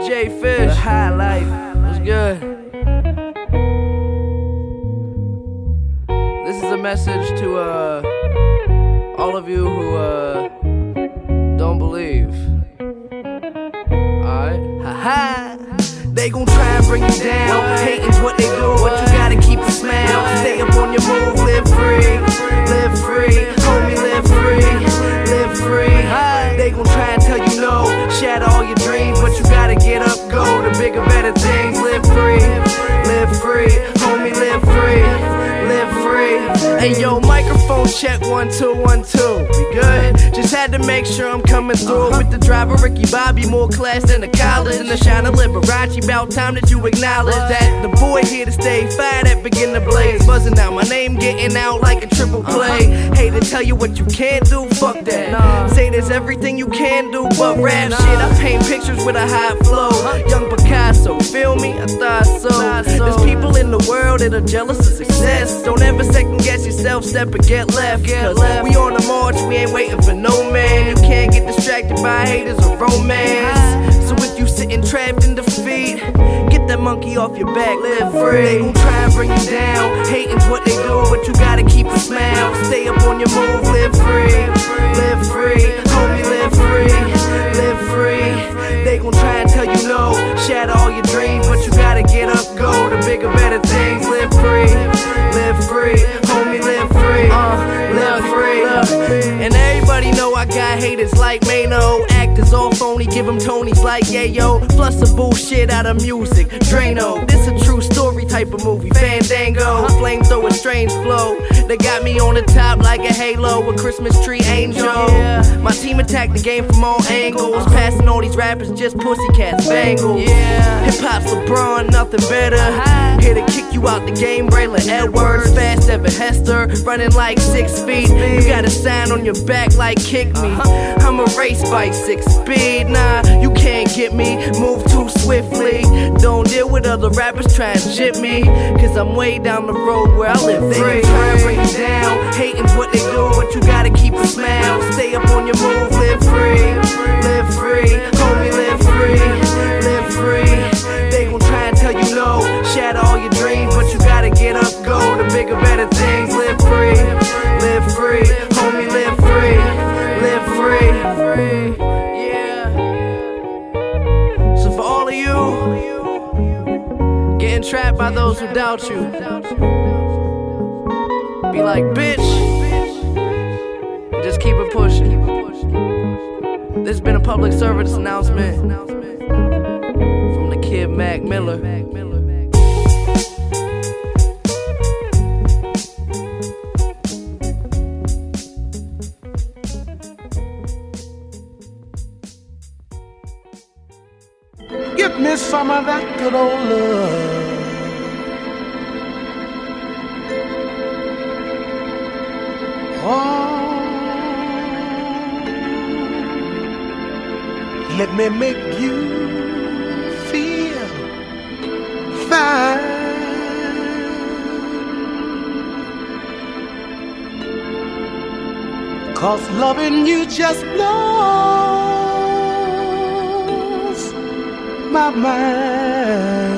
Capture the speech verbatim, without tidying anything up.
J Fish, the High Life, what's good? This is a message to uh all of you who uh don't believe. Alright? Haha. They gon' try and bring you down. Hating's what they do, but you gotta keep a smile. Stay up on your move, live free, live free, homie, live free, live free. They gon' try and tell you no, shatter all your dreams, but you gotta get up, go to bigger, better things. Live free, live free, homie, live free, live free. Hey yo, microphone check one two one two. We good? Just had to make sure I'm coming through with the driver Ricky Bobby, more class than the college and the shine of Liberace. About time that you acknowledge that the boy here to stay. Fire that begin to blaze, buzzing out my name, getting out like a triple play. Hate to tell you what you can't do, fuck that. Say there's everything you can do, but rap shit. I paint pictures with a high flow. Young Picasso, feel me? I thought so. There's people in the world that are jealous of success. Don't ever second guess yourself, step or get left. Cause we on the march, we ain't waiting for no man. You can't get distracted by haters or romance. So if you sitting trapped in defeat, get that monkey off your back, live free. They gon' try and bring you down. Hating's what they do, but you gotta keep a smile. Stay up on your move, live free, live free, homie, live free, live free. They gon' try and tell you no, shatter all your dreams, but you gotta get up, go to bigger, better things. Live free, live free, homie, live free, uh, live free. And everybody know I got haters like Mano. Actors all phony, give them Tonys like yayo. Plus the bullshit out of music, Drano. This a true story type of movie, Fandango. Flamethrower, strange flow. They got me on the top like a halo, a Christmas tree angel. My team attacked the game from all angles, passing all these rappers just pussycats, bangles. Hip hop's LeBron, nothing better. Here to kick you out the game, Braylon Edwards, fast Evan Hester, running like six feet. You got a sign on your back like kick me. I'm a race bike, six speed. Nah, you can't get me, move too swiftly. Don't deal with other rappers trying to jip me, cause I'm way down the road where I live free. They try and bring you down. Hating's what they do, but you gotta keep a smile. Stay up on your move, live free, live free, homie, live free, live free. They gon' try and tell you no, shatter all your dreams, but you gotta get up, go to bigger, better things. Live free, live free, homie, live free, live free. Yeah. So for all of you getting trapped by those who doubt you, be like, bitch, just keep it pushing. This has been a public service announcement from the kid Mac Miller. Give me some of that good old love. Oh, let me make you feel fine. 'Cause loving you just blows my mind.